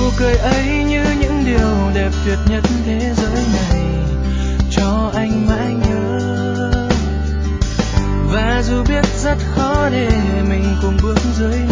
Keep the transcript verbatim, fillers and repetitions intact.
cười ấy như những điều đẹp tuyệt nhất thế giới này, cho anh mãi nhớ. Và dù biết rất khó để mình cùng bước dưới